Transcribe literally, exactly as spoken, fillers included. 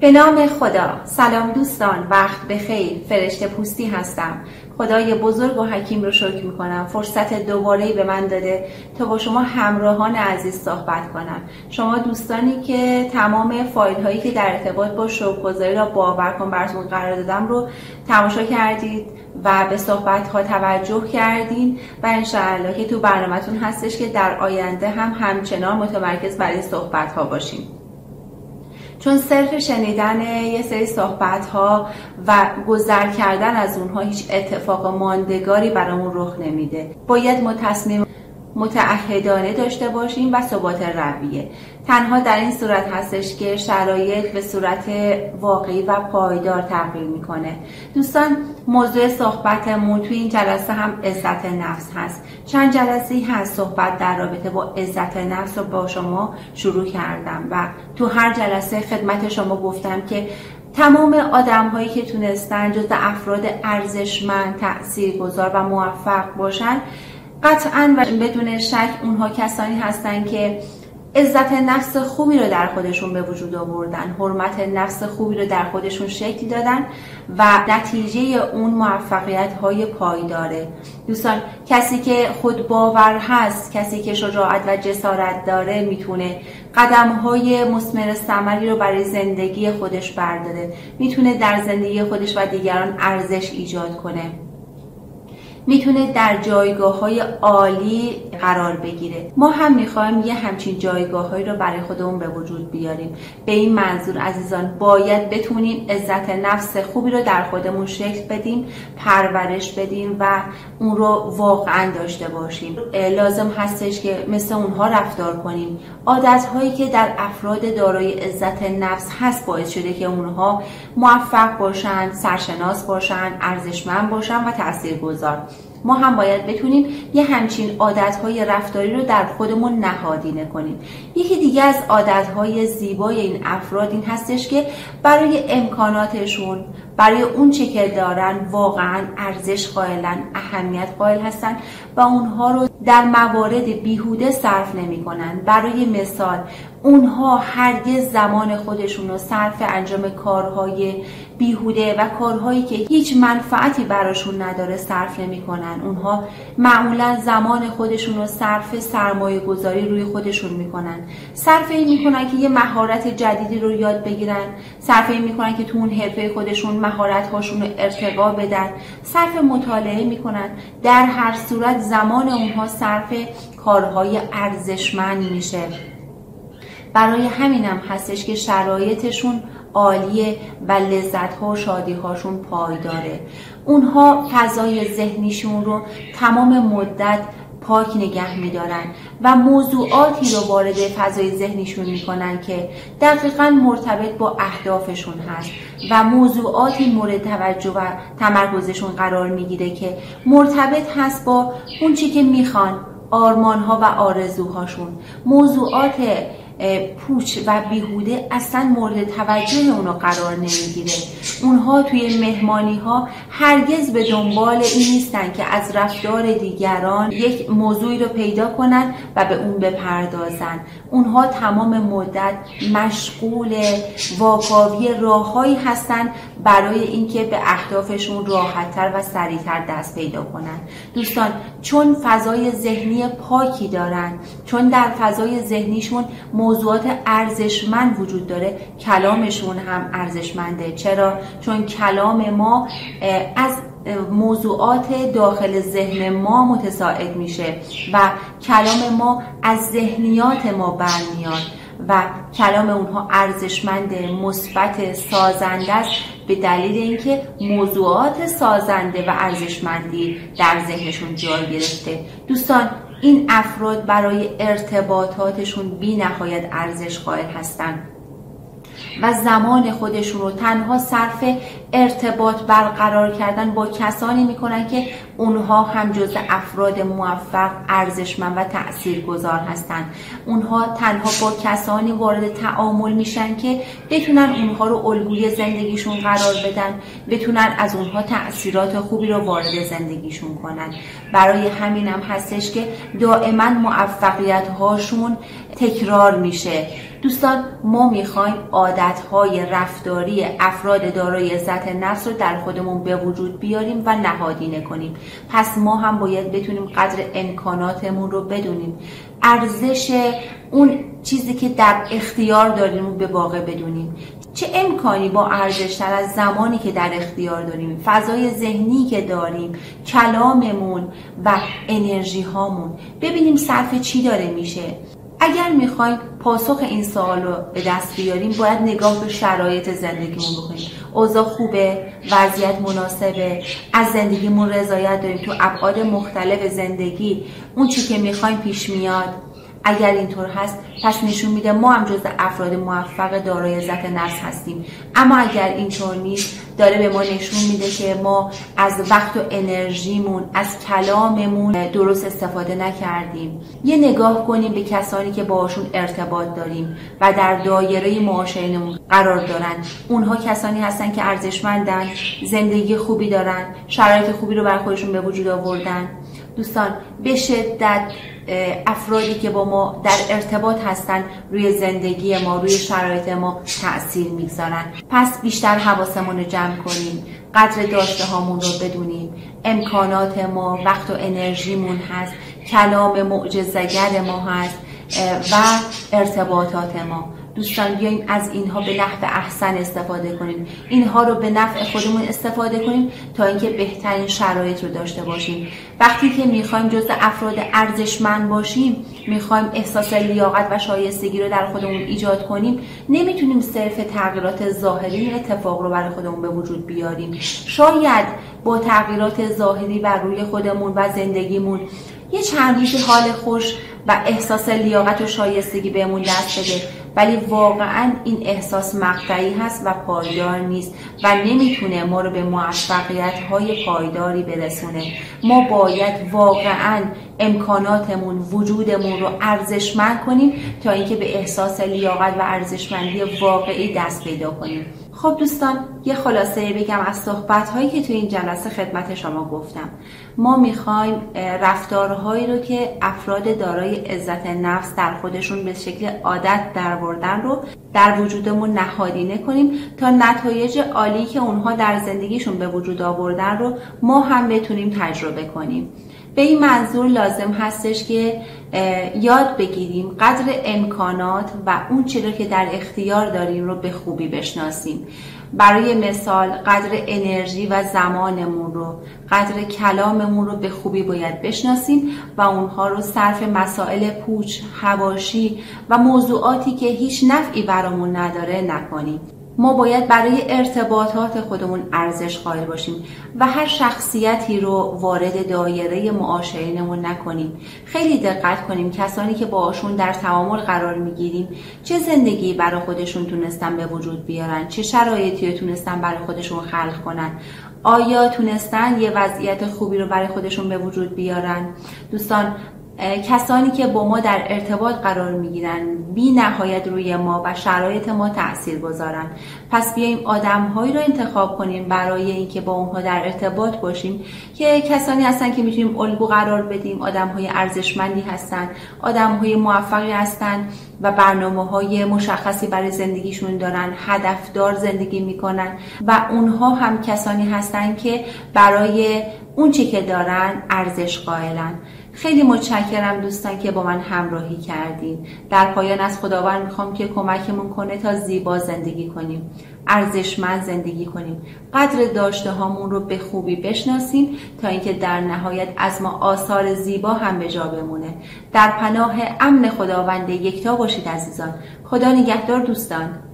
به نام خدا. سلام دوستان، وقت بخیر. فرشته پوستی هستم. خدای بزرگ و حکیم رو شکر میکنم فرصت دوباره‌ای به من داده تا با شما همراهان عزیز صحبت کنم. شما دوستانی که تمام فایل هایی که در ارتباط با شکرگزاری را باور کن براتون قرار دادم رو تماشا کردید و به صحبت ها توجه کردین و انشاءالله که تو برنامه‌تون هستش که در آینده هم همچنان متمرکز برای صحبت ها باشیم. چون صرف شنیدن یه سری صحبت ها و گذر کردن از اونها هیچ اتفاق ماندگاری برامون رخ نمیده. باید ما تصمیم متعهدانه داشته باشیم و ثبات رویه. تنها در این صورت هستش که شرایط به صورت واقعی و پایدار تغییر میکنه. دوستان، موضوع صحبتمون توی این جلسه هم عزت نفس هست. چند جلسه‌ای هست صحبت در رابطه با عزت نفس رو با شما شروع کردم و تو هر جلسه خدمت شما گفتم که تمام آدم هایی که تونستن جز افراد ارزشمند، تاثیرگذار و موفق باشن، قطعاً و بدون شک اونها کسانی هستن که عزت نفس خوبی رو در خودشون به وجود آوردن، حرمت نفس خوبی رو در خودشون شکل دادن و نتیجه اون موفقیت های پایداره. دوستان، کسی که خود باور هست، کسی که شجاعت و جسارت داره، میتونه قدم های مثمر ثمری رو برای زندگی خودش برداره، میتونه در زندگی خودش و دیگران ارزش ایجاد کنه، میتونه در جایگاه‌های عالی قرار بگیره. ما هم میخوایم یه همچین جایگاه‌هایی رو برای خودمون به وجود بیاریم. به این منظور عزیزان باید بتونیم عزت نفس خوبی رو در خودمون شکل بدیم، پرورش بدیم و اون رو واقعا داشته باشیم. لازم هستش که مثل اونها رفتار کنیم. عادت‌هایی که در افراد دارای عزت نفس هست باعث شده که اونها موفق باشن، سرشناس باشن، ارزشمند باشن و تاثیرگذار. ما هم باید بتونیم یه همچین عادتهای رفتاری رو در خودمون نهادینه کنیم. یکی دیگه از عادتهای زیبای این افراد این هستش که برای امکاناتشون، برای اون چه که دارن واقعا ارزش قائلن، اهمیت قائل هستن و اونها رو در موارد بیهوده صرف نمی کنن. برای مثال، اونها هرگز زمان خودشون رو صرف انجام کارهای بیهوده و کارهایی که هیچ منفعتی براشون نداره صرف نمی کنن. اونها معمولا زمان خودشون رو صرف سرمایه گذاری روی خودشون می کنن. صرف این می کنن که یه مهارت جدیدی رو یاد بگیرن، صرف این می کنن که تو اون حرفه خودشون مهارت هاشون رو ارتقا بدن، صرف مطالعه می کنن. در هر صورت زمان اونها صرف کارهای ارزشمند میشه. برای همینم هستش که شرایطشون عالیه و لذت‌ها و شادی‌هاشون پایداره. اونها فضای ذهنیشون رو تمام مدت پاک نگه می‌دارن و موضوعاتی رو وارد فضای ذهنیشون می‌کنن که دقیقاً مرتبط با اهدافشون هست و موضوعاتی مورد توجه و تمرکزشون قرار می‌گیره که مرتبط هست با اون چی که می‌خوان، آرمان‌ها و آرزوهاشون. موضوعات پوچ و بیهوده اصلا مورد توجه اونو قرار نمیگیره. اونها توی مهمانی ها هرگز به دنبال این نیستن که از رفتار دیگران یک موضوعی رو پیدا کنن و به اون بپردازن. اونها تمام مدت مشغول واکاوی راههایی هستن برای اینکه به اهدافشون راحت‌تر و سریع‌تر دست پیدا کنن. دوستان، چون فضای ذهنی پاکی دارن، چون در فضای ذهنیشون موضوعات ارزشمند وجود داره، کلامشون هم ارزشمنده. چرا؟ چون کلام ما از موضوعات داخل ذهن ما متساعد میشه و کلام ما از ذهنیات ما برمیاد و کلام اونها ارزشمند، مثبت، سازنده است به دلیل اینکه موضوعات سازنده و ارزشمندی در ذهنشون جای گرفته. دوستان، این افراد برای ارتباطاتشون بی نهایت ارزش قائل هستند و زمان خودشون رو تنها صرف ارتباط برقرار کردن با کسانی میکنن که اونها هم جزء افراد موفق، ارزشمند و تاثیرگذار هستن. اونها تنها با کسانی وارد تعامل میشن که بتونن اونها رو الگوی زندگیشون قرار بدن، بتونن از اونها تأثیرات خوبی رو وارد زندگیشون کنن. برای همین هم هستش که دائما موفقیت هاشون تکرار میشه. دوستان، ما میخوایم عادتهای رفتاری افراد دارای عزت نفس رو در خودمون به وجود بیاریم و نهادینه کنیم. پس ما هم باید بتونیم قدر امکاناتمون رو بدونیم، ارزش اون چیزی که در اختیار داریم رو به واقع بدونیم. چه امکانی با ارزش‌تر از زمانی که در اختیار داریم، فضای ذهنی که داریم، کلاممون و انرژی هامون. ببینیم صرف چی داره میشه. اگر میخوایم پاسخ این سوال رو به دست بیاریم، باید نگاه به شرایط زندگیمون بکنیم. اوضاع خوبه، وضعیت مناسبه، از زندگیمون رضایت داریم، تو ابعاد مختلف زندگی اون چی که میخوایم پیش میاد. اگر اینطور هست، پس نشون میده ما هم جزء افراد موفق دارای عزت نفس هستیم. اما اگر اینطور نیست، داره به ما نشون میده که ما از وقت و انرژیمون، از کلاممون درست استفاده نکردیم. یه نگاه کنیم به کسانی که باهاشون ارتباط داریم و در دایره معاشرینمون قرار دارن. اونها کسانی هستن که ارزشمندن، زندگی خوبی دارن، شرایط خوبی رو برای خودشون به وجود آوردن. دوستان، به شدت افرادی که با ما در ارتباط هستن روی زندگی ما، روی شرایط ما تأثیر میگذارن. پس بیشتر حواسمون رو جمع کنیم، قدر داشته هامون رو بدونیم، امکانات ما، وقت و انرژیمون هست، کلام معجزه‌گر ما هست و ارتباطات ما. دوستان، بیاییم از اینها به نحو احسن استفاده کنیم، اینها رو به نفع خودمون استفاده کنیم تا اینکه بهترین شرایط رو داشته باشیم. وقتی که میخوایم جزء افراد ارزشمند باشیم، میخوایم احساس لیاقت و شایستگی رو در خودمون ایجاد کنیم، نمیتونیم صرف تغییرات ظاهری این اتفاق رو برای خودمون به وجود بیاریم. شاید با تغییرات ظاهری بر روی خودمون و زندگیمون یه چند روزی حال خوش و احساس لیاقت و شایستگی بهمون دست بده، ولی واقعا این احساس مقطعی هست و پایدار نیست و نمیتونه ما رو به موفقیت های پایداری برسونه. ما باید واقعا امکاناتمون، وجودمون رو ارزشمند کنیم تا اینکه به احساس لیاقت و ارزشمندی واقعی دست پیدا کنیم. خب دوستان، یه خلاصه بگم از صحبت‌هایی که تو این جلسه خدمت شما گفتم. ما میخوایم رفتارهایی رو که افراد دارای عزت نفس در خودشون به شکل عادت درآوردن رو در وجودمون نهادینه کنیم تا نتایج عالی که اونها در زندگیشون به وجود آوردن رو ما هم بتونیم تجربه کنیم. به این منظور لازم هستش که یاد بگیریم قدر امکانات و اون چیزی که در اختیار داریم رو به خوبی بشناسیم. برای مثال، قدر انرژی و زمانمون رو، قدر کلاممون رو به خوبی باید بشناسیم و اونها رو صرف مسائل پوچ، حواشی و موضوعاتی که هیچ نفعی برامون نداره نکنیم. ما باید برای ارتباطات خودمون ارزش قائل باشیم و هر شخصیتی رو وارد دایره معاشرینمون نکنیم. خیلی دقت کنیم کسانی که باهاشون در تعامل قرار میگیریم چه زندگی برای خودشون تونستن به وجود بیارن، چه شرایطی رو تونستن برای خودشون خلق کنن، آیا تونستن یه وضعیت خوبی رو برای خودشون به وجود بیارن. دوستان، کسانی که با ما در ارتباط قرار میگیرن بی نهایت روی ما و شرایط ما تأثیر گذارن. پس بیاییم آدم‌هایی رو انتخاب کنیم برای اینکه با اونها در ارتباط باشیم که کسانی هستن که میتونیم الگو قرار بدیم، آدم‌های ارزشمندی هستن، آدم‌های موفقی هستن و برنامه‌های مشخصی برای زندگیشون دارن، هدفدار زندگی میکنن و اونها هم کسانی هستن که برای اون چی که دارن ارزش قائلن. خیلی متشکرم دوستان که با من همراهی کردین. در پایان از خداوند میخوام که کمکمون کنه تا زیبا زندگی کنیم، ارزشمند زندگی کنیم، قدر داشته هامون رو به خوبی بشناسیم تا اینکه در نهایت از ما آثار زیبا هم به جا بمونه. در پناه امن خداوند یکتا باشید عزیزان. خدا نگهدار دوستان.